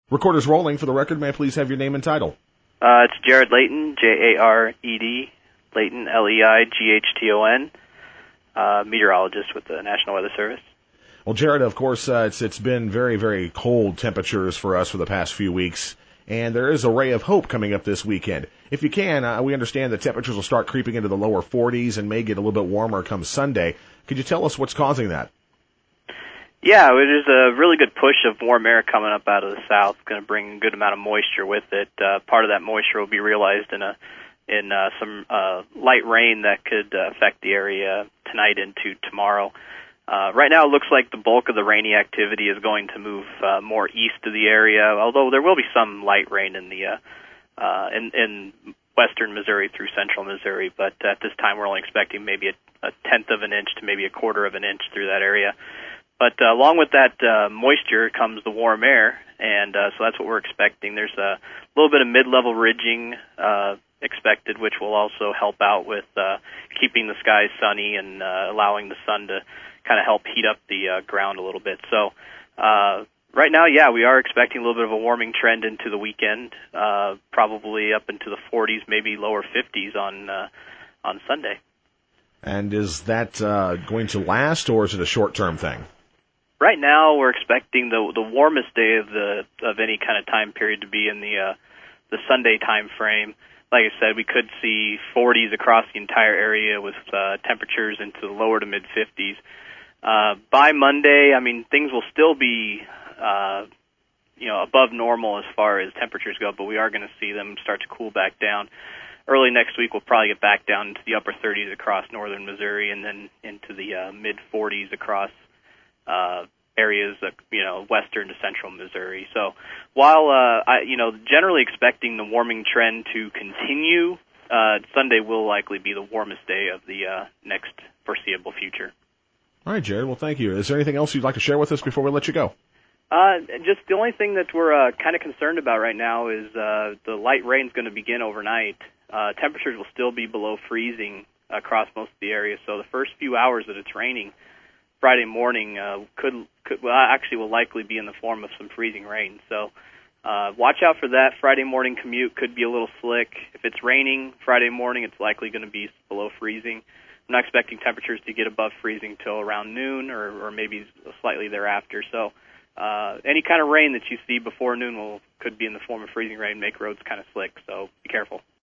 Recorders rolling. For the record, may I please have your name and title? It's Jared Layton, Jared, Layton, Leighton, meteorologist with the National Weather Service. Well, Jared, of course, it's been very, very cold temperatures for us for the past few weeks, and there is a ray of hope coming up this weekend. If you can, we understand that temperatures will start creeping into the lower 40s and may get a little bit warmer come Sunday. Could you tell us what's causing that? Yeah, there's a really good push of warm air coming up out of the south. It's going to bring a good amount of moisture with it. Part of that moisture will be realized in some light rain that could affect the area tonight into tomorrow. Right now, it looks like the bulk of the rainy activity is going to move more east of the area, although there will be some light rain in the in western Missouri through central Missouri. But at this time, we're only expecting maybe a tenth of an inch to maybe a quarter of an inch through that area. But along with that moisture comes the warm air, and so that's what we're expecting. There's a little bit of mid-level ridging expected, which will also help out with keeping the skies sunny and allowing the sun to kind of help heat up the ground a little bit. So right now, yeah, we are expecting a little bit of a warming trend into the weekend, probably up into the 40s, maybe lower 50s on Sunday. And is that going to last, or is it a short-term thing? Right now, we're expecting the warmest day of any kind of time period to be in the Sunday time frame. Like I said, we could see 40s across the entire area with temperatures into the lower to mid 50s. By Monday, I mean, things will still be above normal as far as temperatures go, but we are going to see them start to cool back down. Early next week, we'll probably get back down into the upper 30s across northern Missouri, and then into the mid 40s across areas of, western to central Missouri. So while, generally expecting the warming trend to continue, Sunday will likely be the warmest day of the next foreseeable future. All right, Jared. Well, thank you. Is there anything else you'd like to share with us before we let you go? Just the only thing that we're kind of concerned about right now is the light rain is going to begin overnight. Temperatures will still be below freezing across most of the area, so the first few hours that it's raining Friday morning will likely be in the form of some freezing rain. So watch out for that. Friday morning commute could be a little slick. If it's raining Friday morning, it's likely going to be below freezing. I'm not expecting temperatures to get above freezing till around noon or maybe slightly thereafter. So any kind of rain that you see before noon could be in the form of freezing rain, make roads kind of slick. So be careful.